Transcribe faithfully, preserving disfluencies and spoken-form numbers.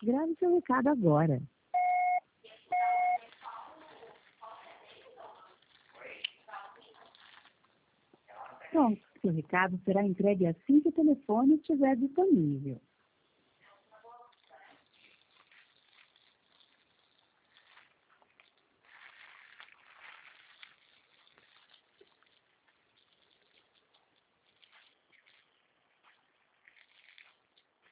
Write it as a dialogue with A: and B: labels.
A: Grave seu recado agora. Pronto, seu recado será entregue assim que o telefone estiver disponível.